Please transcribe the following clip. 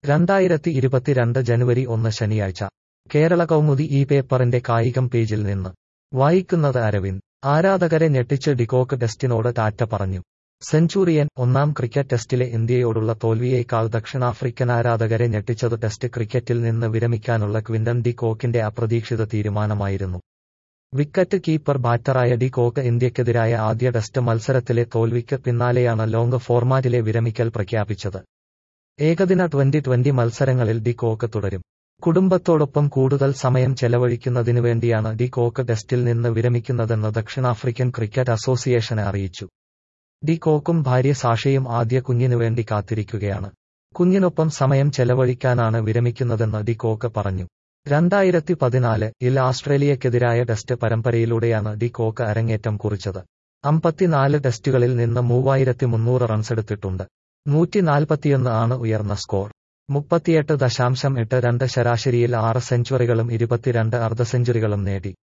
2022 ജനുവരി 1 ശനിയാഴ്ച കേരള കൗമുദി ഈ പേപ്പറിന്റെ കായികം പേജിൽ നിന്ന് വായിക്കുന്നത് അരവിന്ദ്. ആരാധകരെ ഞെട്ടിച്ച് ഡികോക്ക് ടെസ്റ്റിനോട് ടാറ്റ പറഞ്ഞു. സെഞ്ചുറിയൻ. ഒന്നാം ക്രിക്കറ്റ് ടെസ്റ്റിലെ ഇന്ത്യയോടുള്ള തോൽവിയേക്കാൾ ദക്ഷിണാഫ്രിക്കൻ ആരാധകരെ ഞെട്ടിച്ചത് ടെസ്റ്റ് ക്രിക്കറ്റിൽ നിന്ന് വിരമിക്കാനുള്ള ക്വിന്റൺ ഡി കോക്കിന്റെ അപ്രതീക്ഷിത തീരുമാനമായിരുന്നു. വിക്കറ്റ് കീപ്പർ ബാറ്ററായ ഡി കോക്ക് ഇന്ത്യക്കെതിരായ ആദ്യ ടെസ്റ്റ് മത്സരത്തിലെ തോൽവിക്ക് പിന്നാലെയാണ് ലോങ് ഫോർമാറ്റിലെ വിരമിക്കൽ പ്രഖ്യാപിച്ചത്. ഏകദിന ട്വന്റി മത്സരങ്ങളിൽ ഡി കോക്ക് തുടരും. കുടുംബത്തോടൊപ്പം കൂടുതൽ സമയം ചെലവഴിക്കുന്നതിനുവേണ്ടിയാണ് ഡി കോക്ക് ടെസ്റ്റിൽ നിന്ന് വിരമിക്കുന്നതെന്ന് ദക്ഷിണാഫ്രിക്കൻ ക്രിക്കറ്റ് അസോസിയേഷനെ അറിയിച്ചു. ഡി കോക്കും ഭാര്യ സാഷയും ആദ്യ കുഞ്ഞിനുവേണ്ടി കാത്തിരിക്കുകയാണ്. കുഞ്ഞിനൊപ്പം സമയം ചെലവഴിക്കാനാണ് വിരമിക്കുന്നതെന്ന് ഡി കോക്ക് പറഞ്ഞു. 2014-ൽ ആസ്ട്രേലിയക്കെതിരായ ടെസ്റ്റ് പരമ്പരയിലൂടെയാണ് ഡി കോക്ക് അരങ്ങേറ്റം കുറിച്ചത്. 54 ടെസ്റ്റുകളിൽ നിന്ന് 3300 റൺസെടുത്തിട്ടുണ്ട്. 141 ആണ് ഉയർന്ന സ്കോർ. 38.82 ശരാശരിയിൽ 6 സെഞ്ചുറികളും 22 അർദ്ധസെഞ്ചുറികളും നേടി.